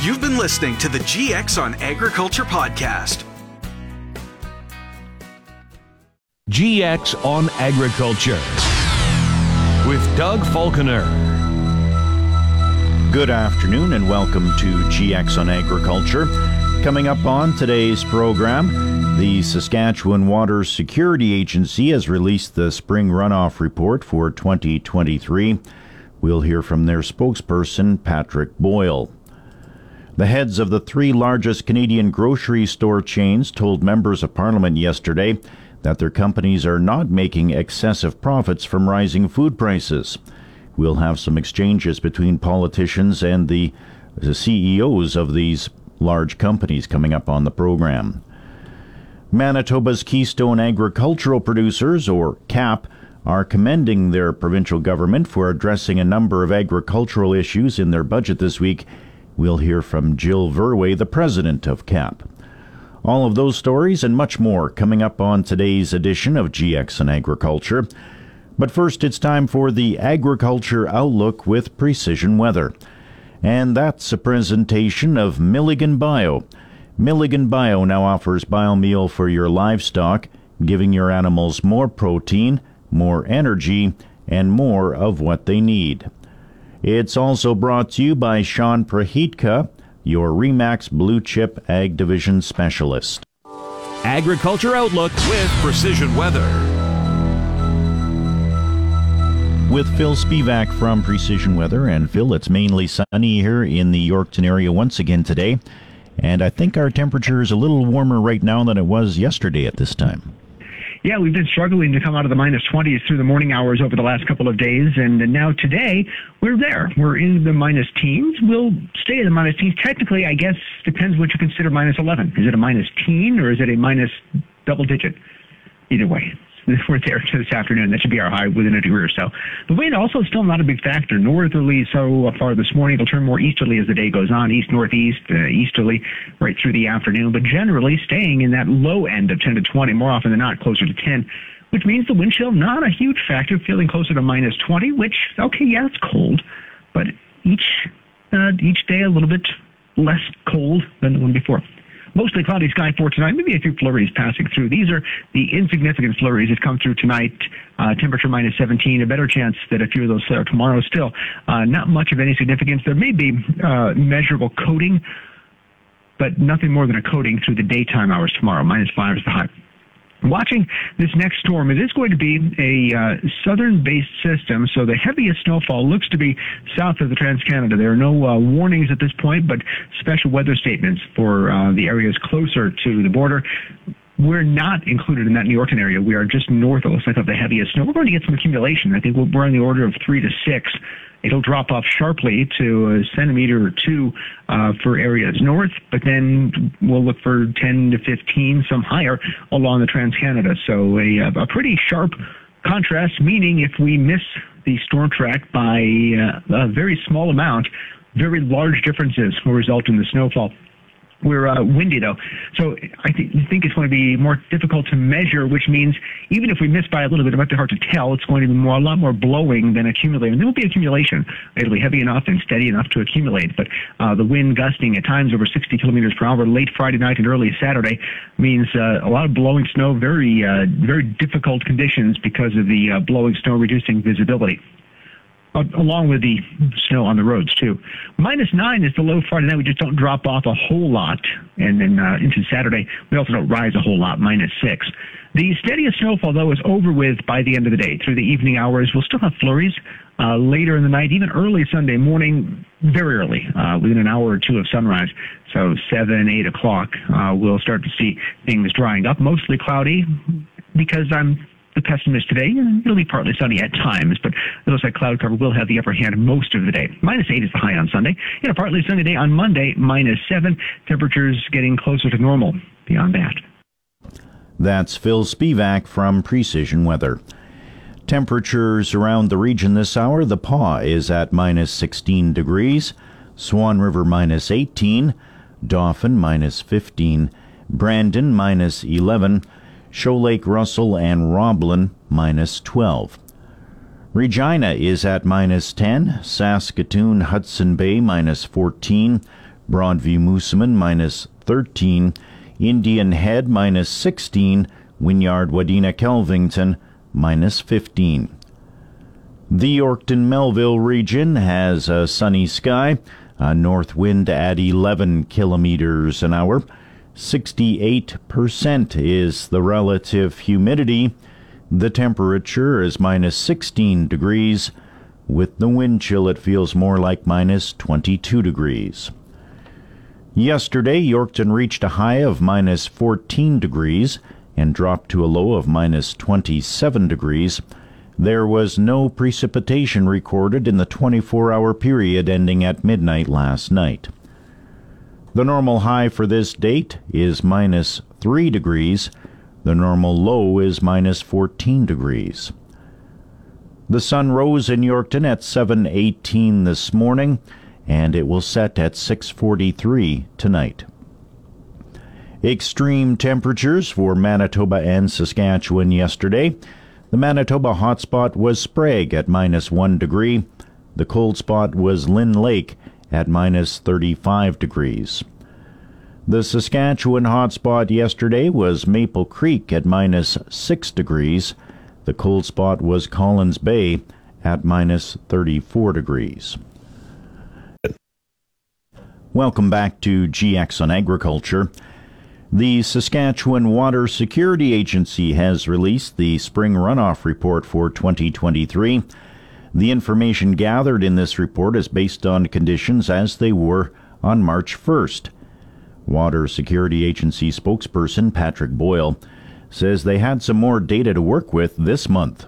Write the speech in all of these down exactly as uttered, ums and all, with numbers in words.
You've been listening to the G X on Agriculture podcast. G X on Agriculture with Doug Falconer. Good afternoon and welcome to G X on Agriculture. Coming up on today's program, the Saskatchewan Water Security Agency has released the spring runoff report for twenty twenty-three. We'll hear from their spokesperson, Patrick Boyle. The heads of the three largest Canadian grocery store chains told members of Parliament yesterday that their companies are not making excessive profits from rising food prices. We'll have some exchanges between politicians and the, the C E Os of these large companies coming up on the program. Manitoba's Keystone Agricultural Producers, or C A P, are commending their provincial government for addressing a number of agricultural issues in their budget this week. We'll hear from Jill Verwey, the president of C A P. All of those stories and much more coming up on today's edition of G X on Agriculture. But first, it's time for the Agriculture Outlook with Precision Weather. And that's a presentation of Milligan Bio. Milligan Bio now offers biomeal for your livestock, giving your animals more protein, more energy, and more of what they need. It's also brought to you by Sean Prahitka, your REMAX Blue Chip Ag Division Specialist. Agriculture Outlook with Precision Weather. With Phil Spivak from Precision Weather. And Phil, it's mainly sunny here in the Yorkton area once again today. And I think our temperature is a little warmer right now than it was yesterday at this time. Yeah, we've been struggling to come out of the minus twenties through the morning hours over the last couple of days, and now today we're there. We're in the minus teens. We'll stay in the minus teens. Technically, I guess, depends what you consider minus eleven. Is it a minus teen or is it a minus double digit? Either way, we're there this afternoon. That should be our high within a degree or so. The wind also still not a big factor. Northerly so far this morning. It'll turn more easterly as the day goes on. East, northeast, uh, easterly right through the afternoon. But generally staying in that low end of ten to twenty, more often than not closer to ten, which means the wind chill not a huge factor, feeling closer to minus twenty, which, okay, yeah, it's cold. But each, uh, each day a little bit less cold than the one before. Mostly cloudy sky for tonight, maybe a few flurries passing through. These are the insignificant flurries that come through tonight. Uh, temperature minus seventeen, a better chance that a few of those flare tomorrow still. Uh, not much of any significance. There may be uh, measurable coating, but nothing more than a coating through the daytime hours tomorrow. Minus five is the high. Watching this next storm, it is going to be a uh, southern-based system, so the heaviest snowfall looks to be south of the Trans-Canada. There are no uh, warnings at this point, but special weather statements for uh, the areas closer to the border. We're not included in that New Yorkton area. We are just north, it looks like, of the heaviest snow. We're going to get some accumulation. I think we're on the order of three to six. It'll drop off sharply to a centimeter or two uh, for areas north, but then we'll look for ten to fifteen, some higher, along the Trans-Canada. So a, a pretty sharp contrast, meaning if we miss the storm track by uh, a very small amount, very large differences will result in the snowfall. We're uh, windy, though, so I th- think it's going to be more difficult to measure, which means even if we miss by a little bit, it might be hard to tell. It's going to be more, a lot more blowing than accumulating. There will be accumulation. It'll be heavy enough and steady enough to accumulate, but uh, the wind gusting at times over sixty kilometers per hour late Friday night and early Saturday means uh, a lot of blowing snow, very, uh, very difficult conditions because of the uh, blowing snow reducing visibility. Uh, along with the snow on the roads, too. Minus nine is the low Friday night. We just don't drop off a whole lot. And then uh, into Saturday, we also don't rise a whole lot, minus six. The steadiest snowfall, though, is over with by the end of the day. Through the evening hours, we'll still have flurries uh, later in the night, even early Sunday morning, very early, uh, within an hour or two of sunrise. So seven, eight o'clock, uh, we'll start to see things drying up, mostly cloudy, because I'm the pessimist today. It'll be partly sunny at times, but it looks like cloud cover will have the upper hand most of the day. Minus eight is the high on Sunday. In a partly sunny day on Monday, minus seven. Temperatures getting closer to normal beyond that. That's Phil Spivak from Precision Weather. Temperatures around the region this hour. The Paw is at minus sixteen degrees. Swan River minus eighteen. Dauphin minus fifteen. Brandon minus eleven. Shoal Lake, Russell, and Roblin, minus twelve. Regina is at minus ten. Saskatoon, Hudson Bay, minus fourteen. Broadview Moosomin minus thirteen, Indian Head minus sixteen, Wynyard Wadena Kelvington minus fifteen. The Yorkton Melville region has a sunny sky, a north wind at eleven kilometers an hour. sixty-eight percent is the relative humidity. The temperature is minus sixteen degrees. With the wind chill, it feels more like minus twenty-two degrees. Yesterday, Yorkton reached a high of minus fourteen degrees and dropped to a low of minus twenty-seven degrees. There was no precipitation recorded in the twenty-four hour period ending at midnight last night. The normal high for this date is minus three degrees. The normal low is minus fourteen degrees. The sun rose in Yorkton at seven eighteen this morning, and it will set at six forty-three tonight. Extreme temperatures for Manitoba and Saskatchewan yesterday. The Manitoba hotspot was Sprague at minus one degree. The cold spot was Lynn Lake at minus thirty-five degrees. The Saskatchewan hotspot yesterday was Maple Creek at minus six degrees. The cold spot was Collins Bay at minus thirty-four degrees. Welcome back to G X on Agriculture. The Saskatchewan Water Security Agency has released the spring runoff report for twenty twenty-three. The information gathered in this report is based on conditions as they were on March first. Water Security Agency spokesperson Patrick Boyle says they had some more data to work with this month.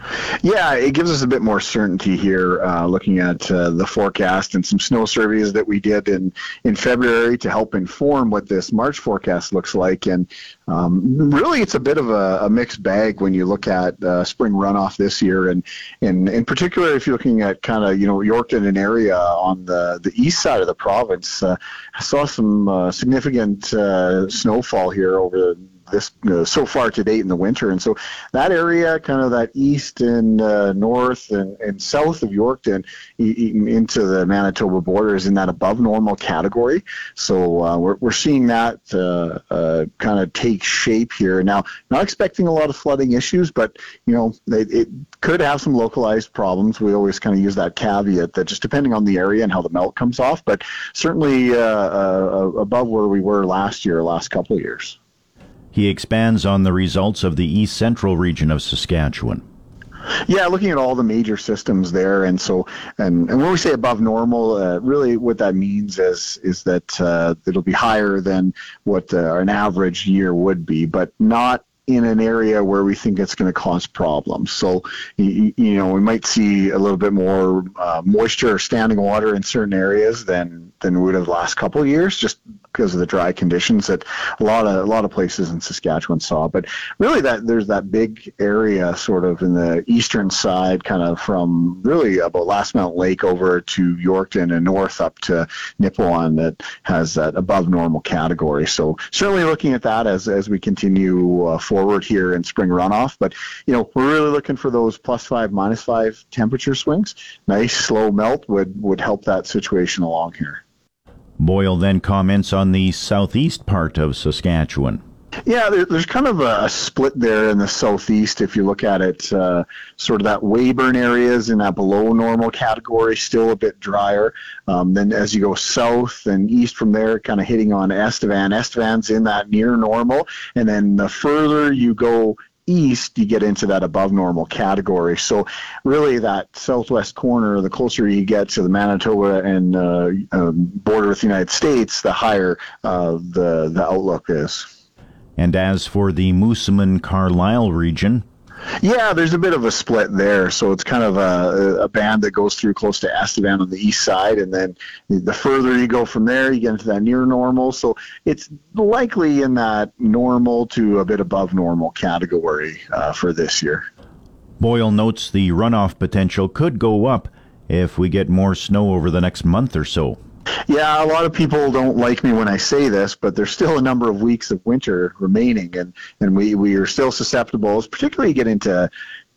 Yeah, it gives us a bit more certainty here, uh, looking at uh, the forecast and some snow surveys that we did in, in February to help inform what this March forecast looks like. And um, really, it's a bit of a, a mixed bag when you look at uh, spring runoff this year. And, and in particular, if you're looking at kind of, you know, Yorkton and area on the, the east side of the province, uh, I saw some uh, significant uh, snowfall here over the this uh, so far to date in the winter. And so that area, kind of that east and uh, north and, and south of Yorkton e- e- into the Manitoba border is in that above normal category. So uh, we're, we're seeing that uh, uh, kind of take shape here. Now, not expecting a lot of flooding issues, but, you know, it, it could have some localized problems. We always kind of use that caveat that just depending on the area and how the melt comes off, but certainly uh, uh, above where we were last year, last couple of years. He expands on the results of the east central region of Saskatchewan. Yeah, looking at all the major systems there, and so and, and when we say above normal, uh, really what that means is is that uh, it'll be higher than what uh, an average year would be, but not in an area where we think it's going to cause problems. So, you, you know, we might see a little bit more uh, moisture or standing water in certain areas than than we would have the last couple of years, just because of the dry conditions that a lot of a lot of places in Saskatchewan saw. But really, that there's that big area sort of in the eastern side, kind of from really about Last Mountain Lake over to Yorkton and north up to Nipawin, that has that above normal category. So certainly looking at that as as we continue uh, forward here in spring runoff. But you know, we're really looking for those plus five, minus five temperature swings. Nice slow melt would would help that situation along here. Boyle then comments on the southeast part of Saskatchewan. Yeah, there, there's kind of a split there in the southeast. If you look at it, uh, sort of that Weyburn areas in that below normal category, still a bit drier. Um, then as you go south and east from there, kind of hitting on Estevan. Estevan's in that near normal. And then the further you go east, you get into that above normal category. So really that southwest corner, the closer you get to the Manitoba and uh, uh, border with the United States, the higher uh, the, the outlook is. And as for the Moosomin-Carlisle region, yeah, there's a bit of a split there. So it's kind of a, a band that goes through close to Estevan on the east side, and then the further you go from there, you get into that near normal. So it's likely in that normal to a bit above normal category uh, for this year. Boyle notes the runoff potential could go up if we get more snow over the next month or so. Yeah, a lot of people don't like me when I say this, but there's still a number of weeks of winter remaining, and, and we, we are still susceptible, particularly you get into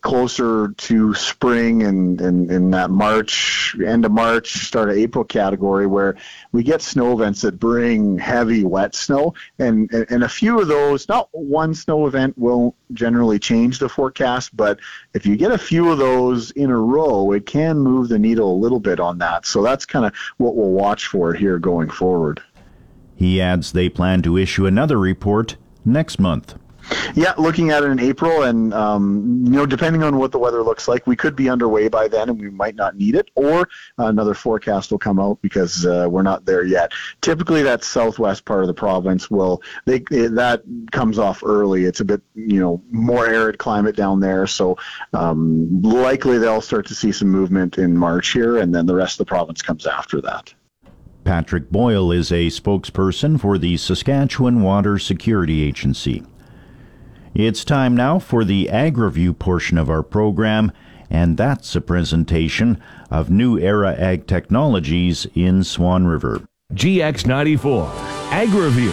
closer to spring and in, in that March, end of March, start of April category, where we get snow events that bring heavy wet snow, and, and, and a few of those, not one snow event will generally change the forecast, but if you get a few of those in a row, it can move the needle a little bit on that. So that's kind of what we'll watch for here going forward. He adds they plan to issue another report next month. Yeah, looking at it in April, and um, you know, depending on what the weather looks like, we could be underway by then, and we might not need it, or another forecast will come out because uh, we're not there yet. Typically, that southwest part of the province will they that comes off early. It's a bit you know more arid climate down there, so um, likely they'll start to see some movement in March here, and then the rest of the province comes after that. Patrick Boyle is a spokesperson for the Saskatchewan Water Security Agency. It's time now for the AgriView portion of our program, and that's a presentation of New Era Ag Technologies in Swan River. G X ninety-four, AgriView.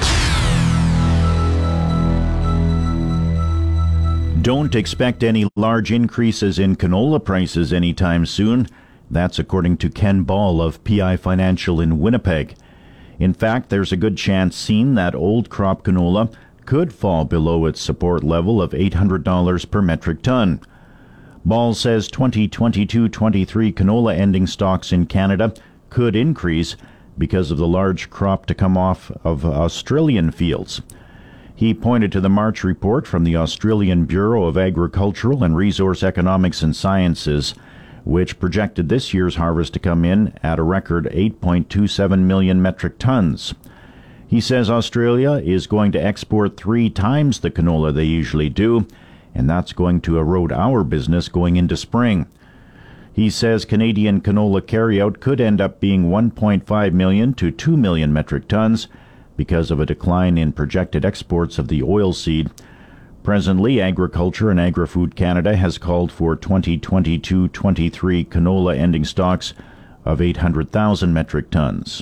Don't expect any large increases in canola prices anytime soon. That's according to Ken Ball of P I Financial in Winnipeg. In fact, there's a good chance seen that old crop canola could fall below its support level of eight hundred dollars per metric ton. Ball says twenty twenty-two twenty-three canola ending stocks in Canada could increase because of the large crop to come off of Australian fields. He pointed to the March report from the Australian Bureau of Agricultural and Resource Economics and Sciences, which projected this year's harvest to come in at a record eight point two seven million metric tons. He says Australia is going to export three times the canola they usually do, and that's going to erode our business going into spring. He says Canadian canola carryout could end up being one point five million to two million metric tons because of a decline in projected exports of the oilseed. Presently, Agriculture and Agri-Food Canada has called for twenty twenty-two twenty-three canola ending stocks of eight hundred thousand metric tons.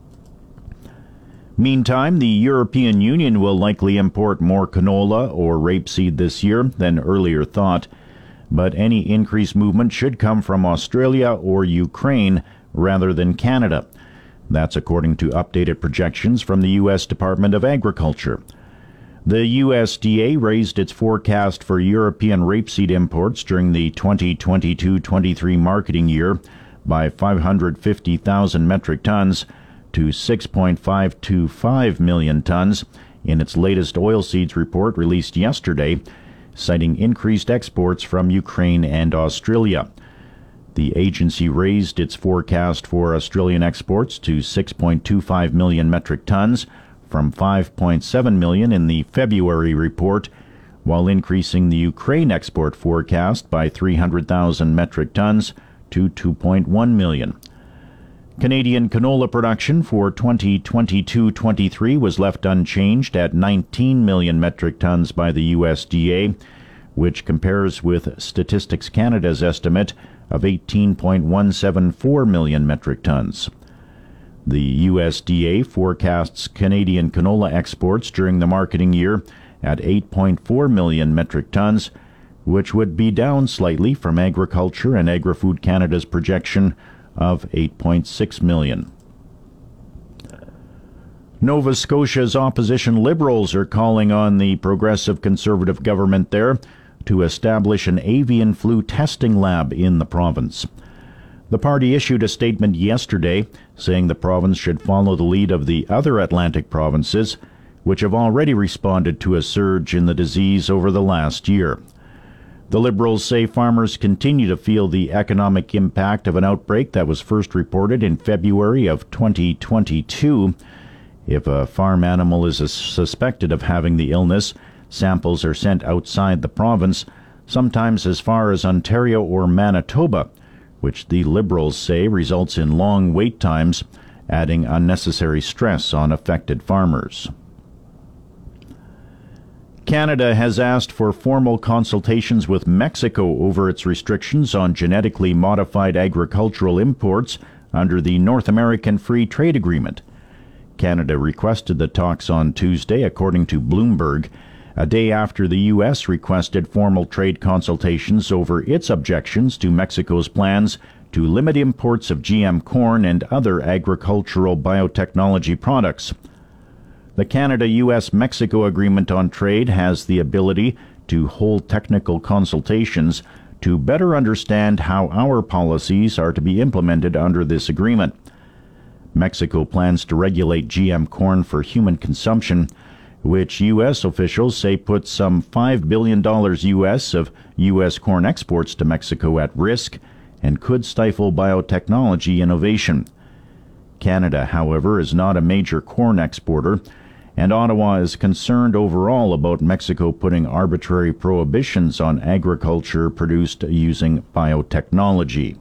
Meantime, the European Union will likely import more canola or rapeseed this year than earlier thought, but any increased movement should come from Australia or Ukraine rather than Canada. That's according to updated projections from the U S Department of Agriculture. The U S D A raised its forecast for European rapeseed imports during the twenty twenty-two twenty-three marketing year by five hundred fifty thousand metric tons to six point five two five million tons in its latest oilseeds report released yesterday, citing increased exports from Ukraine and Australia. The agency raised its forecast for Australian exports to six point two five million metric tons from five point seven million in the February report, while increasing the Ukraine export forecast by three hundred thousand metric tons to two point one million. Canadian canola production for twenty twenty-two twenty-three was left unchanged at nineteen million metric tons by the U S D A, which compares with Statistics Canada's estimate of eighteen point one seven four million metric tons. The U S D A forecasts Canadian canola exports during the marketing year at eight point four million metric tons, which would be down slightly from Agriculture and Agri-Food Canada's projection of eight point six million. Nova Scotia's opposition Liberals are calling on the Progressive Conservative government there to establish an avian flu testing lab in the province. The party issued a statement yesterday saying the province should follow the lead of the other Atlantic provinces, which have already responded to a surge in the disease over the last year. The Liberals say farmers continue to feel the economic impact of an outbreak that was first reported in February of twenty twenty-two. If a farm animal is suspected of having the illness, samples are sent outside the province, sometimes as far as Ontario or Manitoba, which the Liberals say results in long wait times, adding unnecessary stress on affected farmers. Canada has asked for formal consultations with Mexico over its restrictions on genetically modified agricultural imports under the North American Free Trade Agreement. Canada requested the talks on Tuesday, according to Bloomberg, a day after the U S requested formal trade consultations over its objections to Mexico's plans to limit imports of G M corn and other agricultural biotechnology products. The Canada-U S Mexico Agreement on Trade has the ability to hold technical consultations to better understand how our policies are to be implemented under this agreement. Mexico plans to regulate G M corn for human consumption, which U S officials say puts some five billion dollars U S of U S corn exports to Mexico at risk and could stifle biotechnology innovation. Canada, however, is not a major corn exporter, and Ottawa is concerned overall about Mexico putting arbitrary prohibitions on agriculture produced using biotechnology.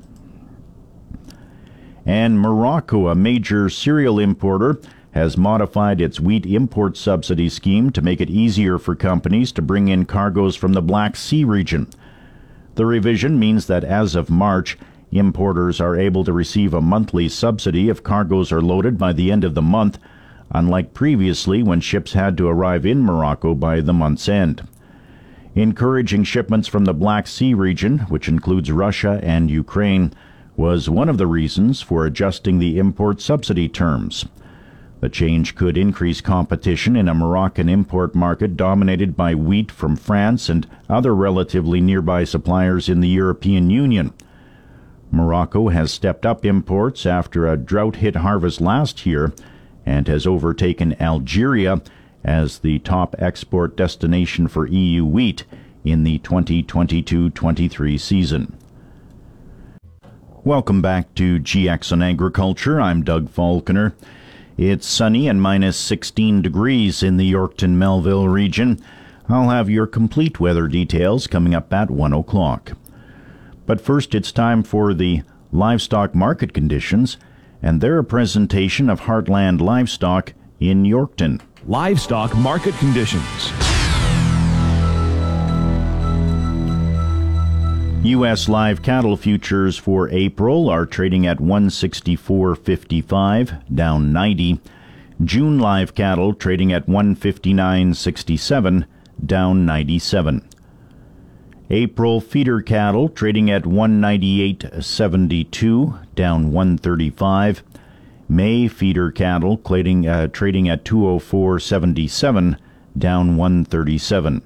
And Morocco, a major cereal importer, has modified its wheat import subsidy scheme to make it easier for companies to bring in cargoes from the Black Sea region. The revision means that as of March, importers are able to receive a monthly subsidy if cargoes are loaded by the end of the month, unlike previously when ships had to arrive in Morocco by the month's end. Encouraging shipments from the Black Sea region, which includes Russia and Ukraine, was one of the reasons for adjusting the import subsidy terms. The change could increase competition in a Moroccan import market dominated by wheat from France and other relatively nearby suppliers in the European Union. Morocco has stepped up imports after a drought-hit harvest last year and has overtaken Algeria as the top export destination for E U wheat in the twenty twenty-two twenty-three season. Welcome back to G X on Agriculture. I'm Doug Falconer. It's sunny and minus sixteen degrees in the Yorkton-Melville region. I'll have your complete weather details coming up at one o'clock. But first, it's time for the livestock market conditions, and they're a presentation of Heartland Livestock in Yorkton. Livestock market conditions. U S live cattle futures for April are trading at one sixty-four fifty-five, down ninety. June live cattle trading at one fifty-nine sixty-seven, down ninety-seven. April feeder cattle trading at one ninety-eight seventy-two, down one thirty-five. May feeder cattle trading, uh, trading at two oh four seventy-seven, down one thirty-seven.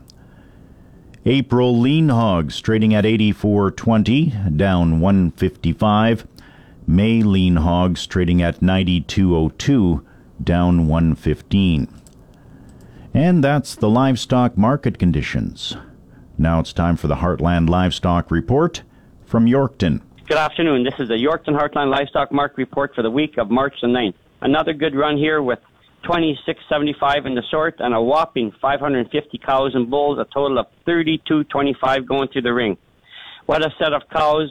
April lean hogs trading at eighty-four twenty, down one fifty-five. May lean hogs trading at ninety-two oh two, down one fifteen. And that's the livestock market conditions. Now it's time for the Heartland Livestock Report from Yorkton. Good afternoon. This is the Yorkton Heartland Livestock Market Report for the week of March the ninth. Another good run here with twenty-six seventy-five in the sort and a whopping five hundred fifty cows and bulls, a total of thirty-two twenty-five going through the ring. What a set of cows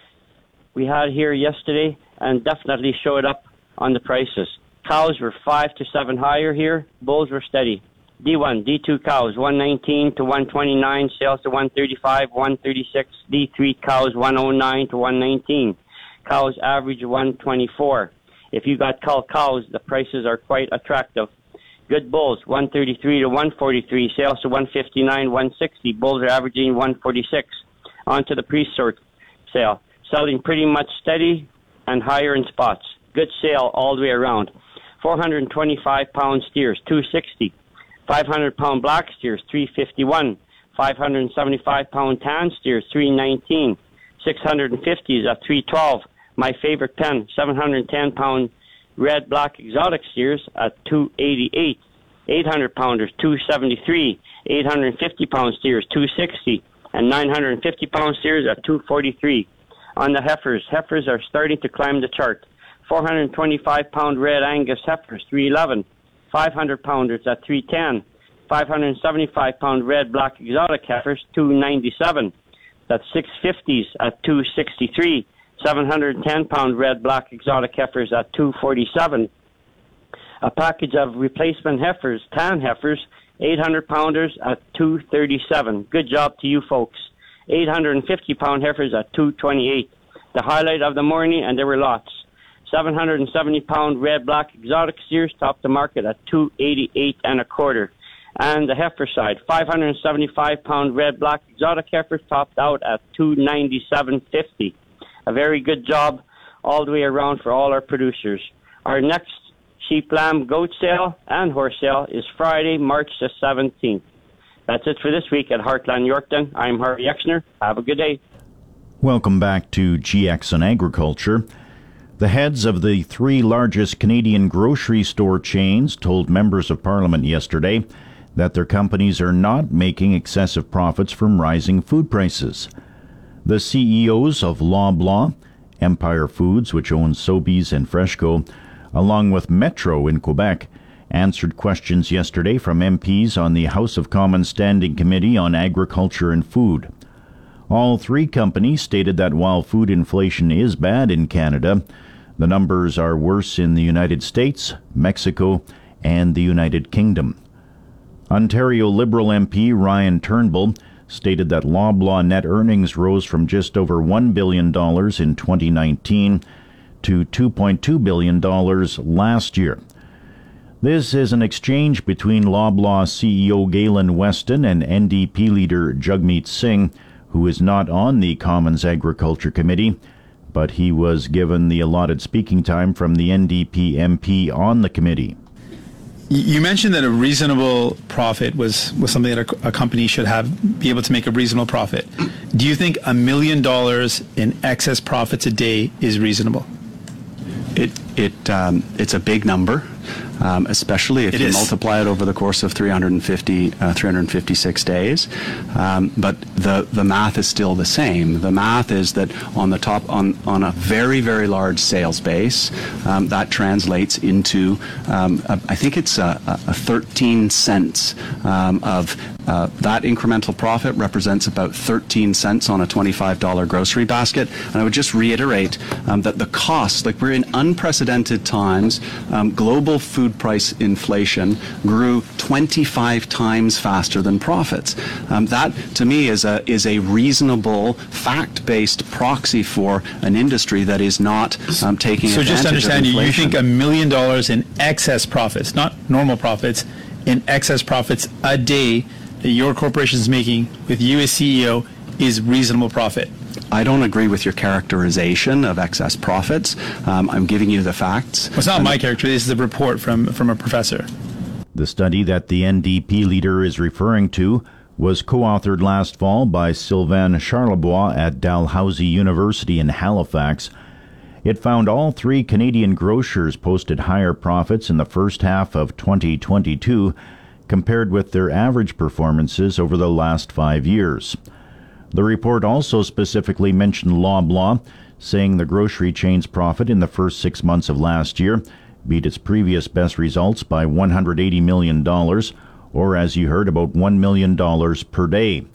we had here yesterday, and definitely showed up on the prices. Cows were five to seven higher here. Bulls were steady. D one, D two cows, one nineteen to one twenty-nine, sales to one thirty-five, one thirty-six. D three cows, one oh nine to one nineteen. Cows average one twenty-four. If you got cull cows, the prices are quite attractive. Good bulls, one thirty-three to one forty-three, sales to one fifty-nine, one sixty. Bulls are averaging one forty-six. On to the pre-sort sale. Selling pretty much steady and higher in spots. Good sale all the way around. four hundred twenty-five pound steers, two sixty. five hundred pound black steers, three fifty-one. five hundred seventy-five pound tan steers, three nineteen. six hundred fifties at three twelve. My favorite pen, seven hundred ten pound red black exotic steers at two eighty-eight. eight hundred pounders, two seventy-three. eight hundred fifty pound steers, two sixty. And nine hundred fifty pound steers at two forty-three. On the heifers, heifers are starting to climb the chart. four hundred twenty-five pound red Angus heifers, three eleven. five hundred pounders at three ten. five hundred seventy-five pound red black exotic heifers, two ninety-seven. That's six fifties at two sixty-three. seven hundred ten pound red black exotic heifers at two forty-seven. A package of replacement heifers, tan heifers, eight hundred pounders at two thirty-seven. Good job to you folks. eight hundred fifty pound heifers at two twenty-eight. The highlight of the morning, and there were lots. seven hundred seventy pound red black exotic steers topped the market at two eighty-eight and a quarter. And the heifer side, five hundred seventy-five pound red black exotic heifers topped out at two ninety-seven fifty. A very good job all the way around for all our producers. Our next sheep, lamb, goat sale and horse sale is Friday, March the seventeenth. That's it for this week at Heartland Yorkton. I'm Harvey Exner. Have a good day. Welcome back to G X on Agriculture. The heads of the three largest Canadian grocery store chains told members of Parliament yesterday that their companies are not making excessive profits from rising food prices. The C E Os of Loblaw, Empire Foods, which owns Sobeys and Freshco, along with Metro in Quebec, answered questions yesterday from M Ps on the House of Commons Standing Committee on Agriculture and Food. All three companies stated that while food inflation is bad in Canada, the numbers are worse in the United States, Mexico, and the United Kingdom. Ontario Liberal M P Ryan Turnbull stated that Loblaw net earnings rose from just over one billion dollars in twenty nineteen to two point two billion dollars last year. This is an exchange between Loblaw C E O Galen Weston and N D P leader Jagmeet Singh, who is not on the Commons Agriculture Committee, but he was given the allotted speaking time from the N D P M P on the committee. You mentioned that a reasonable profit was, was something that a, a company should have, be able to make a reasonable profit. Do you think a million dollars in excess profits a day is reasonable? It it um, it's a big number, um, especially if it you is. multiply it over the course of three hundred fifty, uh, three hundred fifty-six days. Um, but the the math is still the same. The math is that on the top on on a very very large sales base, um, that translates into um, a, I think it's a, a thirteen cents um, of. Uh, that incremental profit represents about thirteen cents on a twenty-five dollar grocery basket. And I would just reiterate um, that the costs, like we're in unprecedented times, um, global food price inflation grew twenty-five times faster than profits. Um, that, to me, is a is a reasonable, fact-based proxy for an industry that is not um, taking so advantage of inflation. So just understand, you think a million dollars in excess profits, not normal profits, in excess profits a day that your corporation is making with you as C E O is reasonable profit? I don't agree with your characterization of excess profits. Um, I'm giving you the facts. Well, it's not my character. This is a report from, from a professor. The study that the N D P leader is referring to was co-authored last fall by Sylvain Charlebois at Dalhousie University in Halifax. It found all three Canadian grocers posted higher profits in the first half of twenty twenty-two compared with their average performances over the last five years. The report also specifically mentioned Loblaw, saying the grocery chain's profit in the first six months of last year beat its previous best results by one hundred eighty million dollars, or as you heard, about one million dollars per day.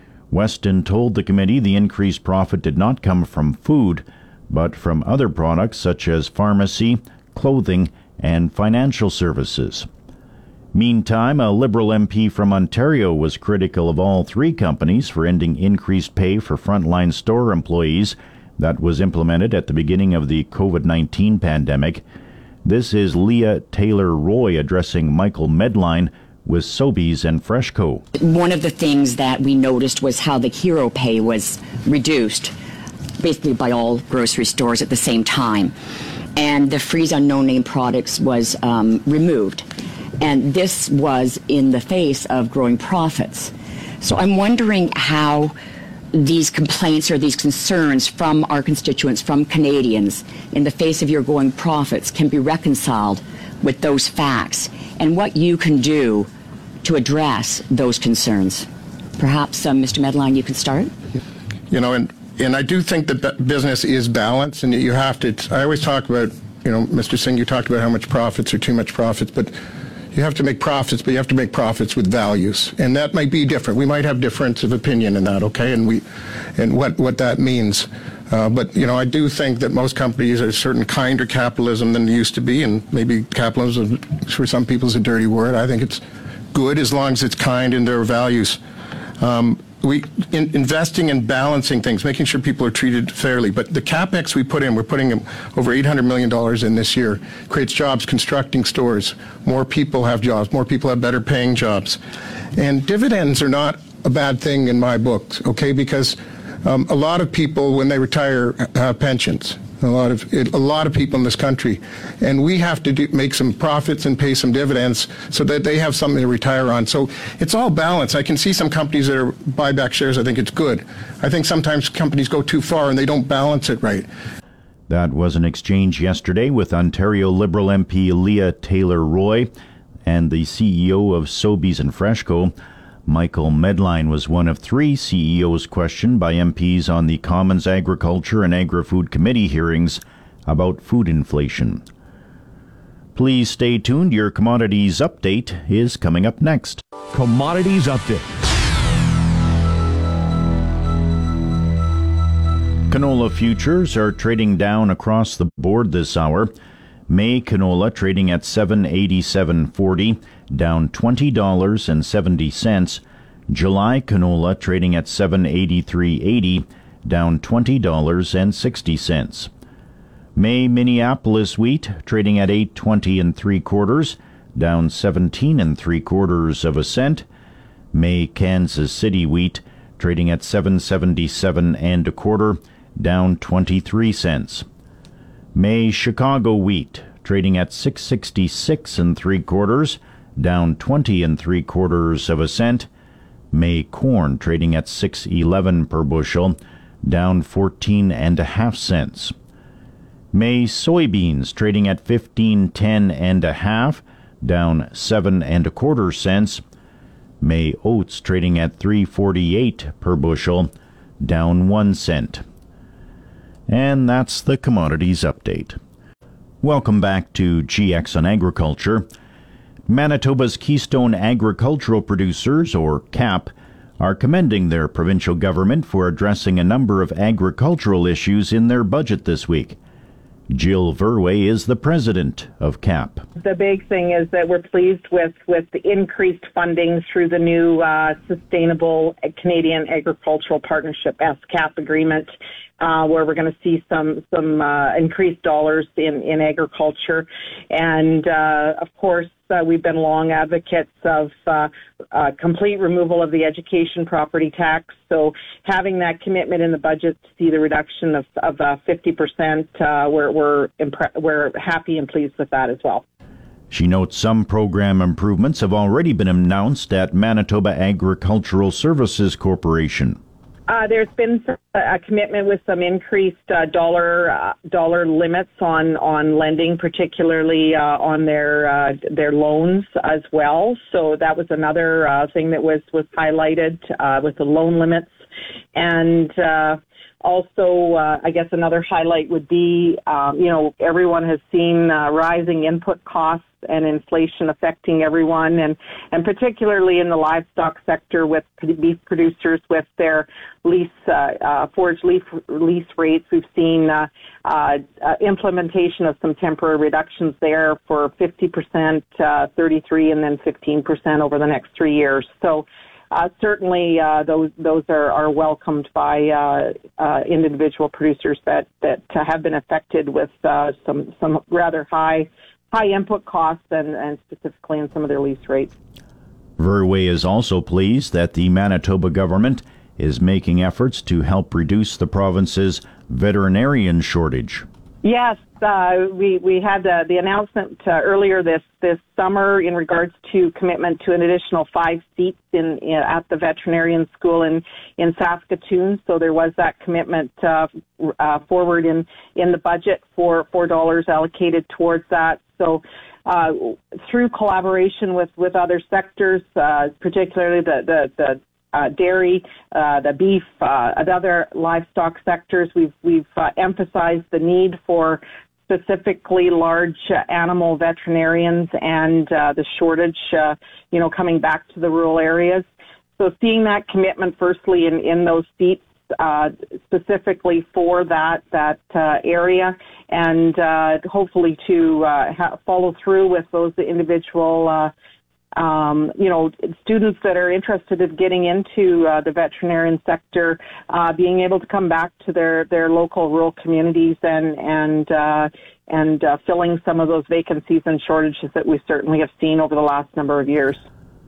Weston told the committee the increased profit did not come from food, but from other products such as pharmacy, clothing, and financial services. Meantime, a Liberal M P from Ontario was critical of all three companies for ending increased pay for frontline store employees that was implemented at the beginning of the COVID nineteen pandemic. This is Leah Taylor-Roy addressing Michael Medline with Sobeys and Freshco. One of the things that we noticed was how the hero pay was reduced, basically by all grocery stores at the same time. And the freeze on no-name products was um, removed. And this was in the face of growing profits. So I'm wondering how these complaints or these concerns from our constituents, from Canadians, in the face of your growing profits can be reconciled with those facts, and what you can do to address those concerns. Perhaps, um, Mister Medline, you can start? You know, and, and I do think that business is balanced, and you have to, I always talk about, you know, Mister Singh, you talked about how much profits or too much profits, but you have to make profits, but you have to make profits with values, and that might be different. We might have difference of opinion in that, okay, and we, and what, what that means. Uh, but, you know, I do think that most companies are a certain kinder capitalism than they used to be, and maybe capitalism for some people is a dirty word. I think it's good as long as it's kind in their values. Um, we in, investing and balancing things, making sure people are treated fairly. But the CapEx we put in, we're putting over eight hundred million dollars in this year, creates jobs, constructing stores. More people have jobs. More people have better paying jobs. And dividends are not a bad thing in my books, okay? Because um, a lot of people, when they retire, have pensions. A lot of a lot of people in this country, and we have to do, make some profits and pay some dividends so that they have something to retire on. So it's all balanced. I can see some companies that are buy back shares. I think it's good. I think sometimes companies go too far and they don't balance it right. That was an exchange yesterday with Ontario Liberal M P Leah Taylor-Roy and the C E O of Sobeys and Freshco. Michael Medline was one of three C E Os questioned by M Ps on the Commons Agriculture and Agri-Food Committee hearings about food inflation. Please stay tuned. Your Commodities Update is coming up next. Commodities Update. Canola futures are trading down across the board this hour. May canola trading at seven eighty-seven forty, down twenty dollars and seventy cents. July canola trading at seven eighty-three eighty, down twenty dollars and sixty cents. May Minneapolis wheat trading at eight twenty and three quarters, down seventeen and three quarters of a cent. May Kansas City wheat trading at seven seventy-seven and a quarter, down twenty-three cents. May Chicago wheat trading at six sixty-six and three quarters, down twenty and three quarters of a cent. May corn trading at six eleven per bushel, down fourteen and a half cents. May soybeans trading at fifteen ten and a half, down seven and a quarter cents. May oats trading at three forty-eight per bushel, down one cent. And that's the Commodities Update. Welcome back to G X on Agriculture. Manitoba's Keystone Agricultural Producers, or C A P, are commending their provincial government for addressing a number of agricultural issues in their budget this week. Jill Verwey is the president of C A P. The big thing is that we're pleased with, with the increased funding through the new uh, Sustainable Canadian Agricultural Partnership, S C A P agreement, uh, where we're going to see some some uh, increased dollars in, in agriculture. And, uh, of course, uh, we've been long advocates of uh, uh, complete removal of the education property tax. So having that commitment in the budget to see the reduction of, of uh, fifty percent, uh, we're, we're, impre- we're happy and pleased with that as well. She notes some program improvements have already been announced at Manitoba Agricultural Services Corporation. Uh, there's been a commitment with some increased uh, dollar uh, dollar limits on, on lending, particularly uh, on their uh, their loans as well. So that was another uh, thing that was was highlighted uh, with the loan limits, and uh, also uh, I guess another highlight would be um, you know everyone has seen uh, rising input costs and inflation affecting everyone, and, and particularly in the livestock sector with beef producers with their lease, uh, uh, forage lease, lease rates. We've seen uh, uh, uh, implementation of some temporary reductions there for fifty percent, uh, thirty-three, and then fifteen percent over the next three years. So uh, certainly uh, those those are, are welcomed by uh, uh, individual producers that, that have been affected with uh, some, some rather high high input costs and, and specifically in some of their lease rates. Verwey is also pleased that the Manitoba government is making efforts to help reduce the province's veterinarian shortage. Yes, uh, we, we had uh, the announcement uh, earlier this, this summer in regards to commitment to an additional five seats in, in at the veterinarian school in, in Saskatoon. So there was that commitment uh, uh, forward in, in the budget for four dollars allocated towards that. So uh, through collaboration with, with other sectors, uh, particularly the, the, the uh, dairy, uh, the beef, uh, and other livestock sectors, we've, we've uh, emphasized the need for specifically large uh, animal veterinarians and uh, the shortage, uh, you know, coming back to the rural areas. So seeing that commitment firstly in, in those seats, Uh, specifically for that that uh, area, and uh, hopefully to uh, ha- follow through with those individual uh, Um, you know, students that are interested in getting into uh, the veterinarian sector, uh, being able to come back to their, their local rural communities and and uh, and uh, filling some of those vacancies and shortages that we certainly have seen over the last number of years.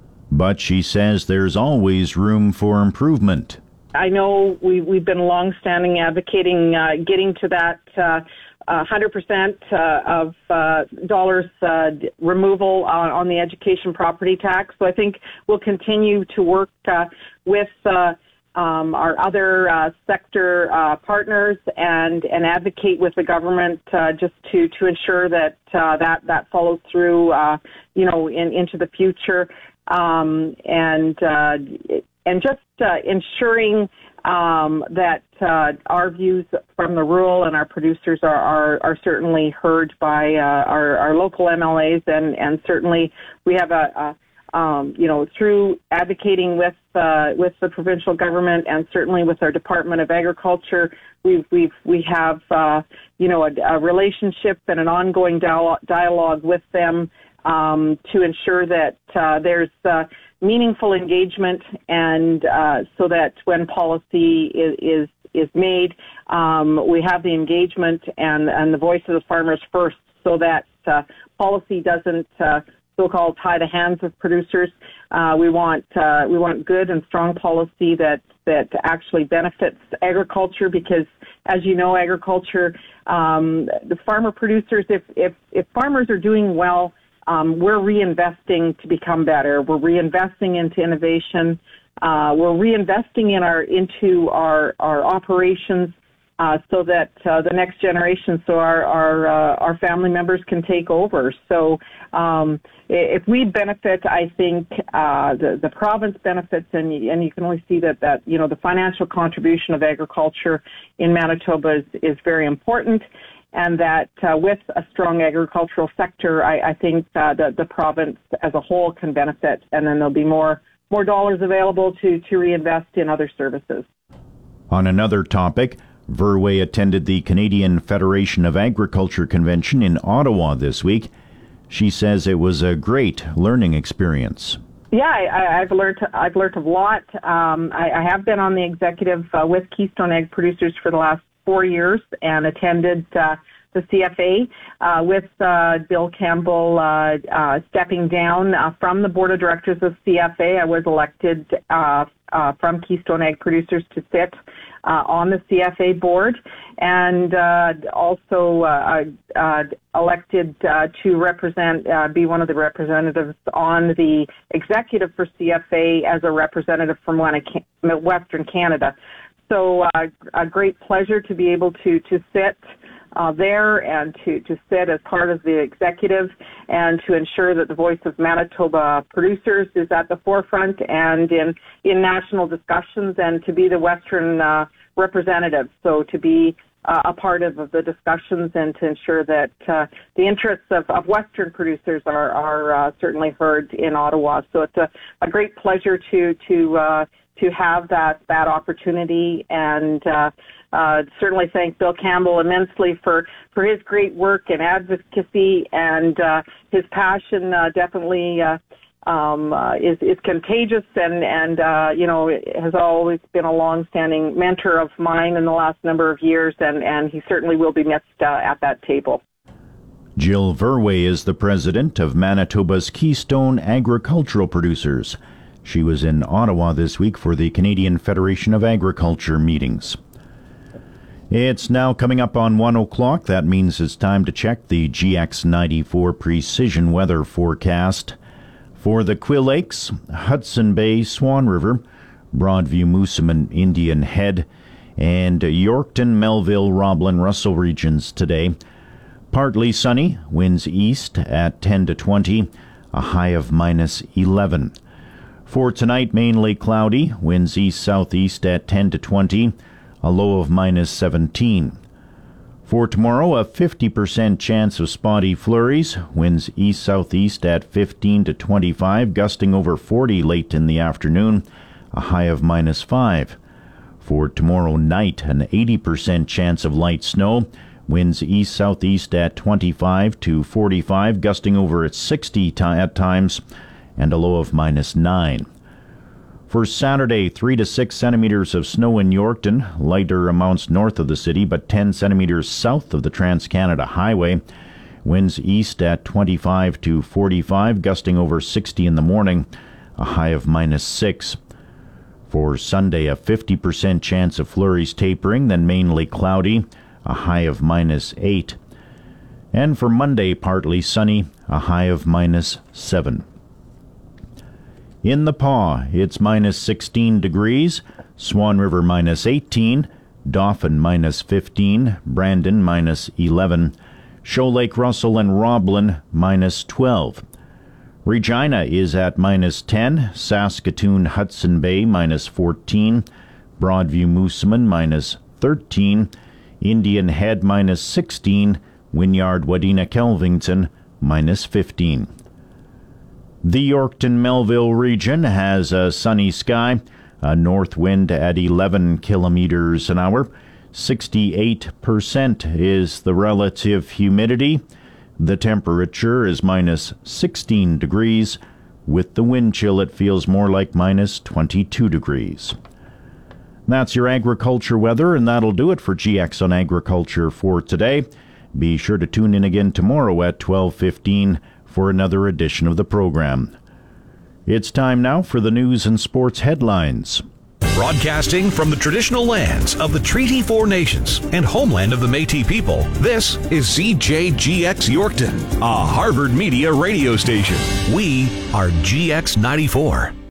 But she says there's always room for improvement. I know we, we've been longstanding advocating uh, getting to that uh, one hundred percent uh, of uh, dollars uh, removal on, on the education property tax. So I think we'll continue to work uh, with uh, um, our other uh, sector uh, partners and, and advocate with the government uh, just to, to ensure that uh, that that follows through, uh, you know, in, into the future, um, and uh, and just uh, ensuring. Um, that uh, our views from the rural and our producers are, are, are certainly heard by uh, our, our local M L As, and, and certainly we have a, a um, you know, through advocating with uh, with the provincial government and certainly with our Department of Agriculture, we've we've we have uh, you know a, a relationship and an ongoing dialogue, dialogue with them um, to ensure that uh, there's uh, meaningful engagement, and uh, so that when policy is is, is made, um, we have the engagement and, and the voice of the farmers first, so that uh, policy doesn't uh, so-called tie the hands of producers. Uh, we want uh, we want good and strong policy that that actually benefits agriculture, because, as you know, agriculture, um, the farmer producers, if if if farmers are doing well, Um, we're reinvesting to become better. We're reinvesting into innovation. Uh, we're reinvesting in our into our our operations uh, so that uh, the next generation, so our our uh, our family members can take over. So um, if we benefit, I think uh, the the province benefits, and you, and you can only see that that you know the financial contribution of agriculture in Manitoba is is very important. And that uh, with a strong agricultural sector, I, I think uh, the, the province as a whole can benefit, and then there'll be more more dollars available to, to reinvest in other services. On another topic, Verwey attended the Canadian Federation of Agriculture Convention in Ottawa this week. She says it was a great learning experience. Yeah, I, I've learned I've learned a lot. Um, I, I have been on the executive uh, with Keystone Ag Producers for the last four years and attended uh, the C F A uh, with uh, Bill Campbell uh, uh, stepping down uh, from the board of directors of C F A. I was elected uh, uh, from Keystone Ag Producers to sit uh, on the C F A board, and uh, also uh, uh, elected uh, to represent, uh, be one of the representatives on the executive for C F A as a representative from Western Canada. So uh, a great pleasure to be able to, to sit uh, there and to, to sit as part of the executive and to ensure that the voice of Manitoba producers is at the forefront and in, in national discussions, and to be the Western uh, representative. So to be uh, a part of, of the discussions and to ensure that uh, the interests of, of Western producers are, are uh, certainly heard in Ottawa. So it's a, a great pleasure to to uh, to have that, that opportunity, and uh, uh, certainly thank Bill Campbell immensely for, for his great work and advocacy, and uh, his passion uh, definitely uh, um, uh, is, is contagious, and, and uh, you know, has always been a long-standing mentor of mine in the last number of years, and, and he certainly will be missed uh, at that table. Jill Verwey is the president of Manitoba's Keystone Agricultural Producers. She was in Ottawa this week for the Canadian Federation of Agriculture meetings. It's now coming up on one o'clock. That means it's time to check the G X ninety-four precision weather forecast for the Quill Lakes, Hudson Bay, Swan River, Broadview, Moosomin, Indian Head, and Yorkton, Melville, Roblin, Russell regions today. Partly sunny, winds east at ten to twenty, a high of minus eleven. For tonight, mainly cloudy, winds east-southeast at ten to twenty, a low of minus seventeen. For tomorrow, a fifty percent chance of spotty flurries, winds east-southeast at fifteen to twenty-five, gusting over forty late in the afternoon, a high of minus five. For tomorrow night, an eighty percent chance of light snow, winds east-southeast at twenty-five to forty-five, gusting over at sixty t- at times, and a low of minus nine. For Saturday, three to six centimeters of snow in Yorkton, lighter amounts north of the city, but ten centimeters south of the Trans-Canada Highway. Winds east at twenty-five to forty-five, gusting over sixty in the morning, a high of minus six. For Sunday, a fifty percent chance of flurries tapering, then mainly cloudy, a high of minus eight. And for Monday, partly sunny, a high of minus seven. In the Paw, it's minus sixteen degrees, Swan River minus eighteen, Dauphin minus fifteen, Brandon minus eleven, Shoal Lake Russell and Roblin minus twelve. Regina is at minus ten, Saskatoon Hudson Bay minus fourteen, Broadview Moosomin minus thirteen, Indian Head minus sixteen, Wynyard Wadena Kelvington minus fifteen. The Yorkton-Melville region has a sunny sky, a north wind at eleven kilometers an hour. sixty-eight percent is the relative humidity. The temperature is minus sixteen degrees. With the wind chill, it feels more like minus twenty-two degrees. That's your agriculture weather, and that'll do it for G X on Agriculture for today. Be sure to tune in again tomorrow at twelve fifteen for another edition of the program. It's time now for the news and sports headlines. Broadcasting from the traditional lands of the Treaty Four Nations and homeland of the Métis people, this is C J G X Yorkton, a Harvard Media radio station. We are G X ninety-four.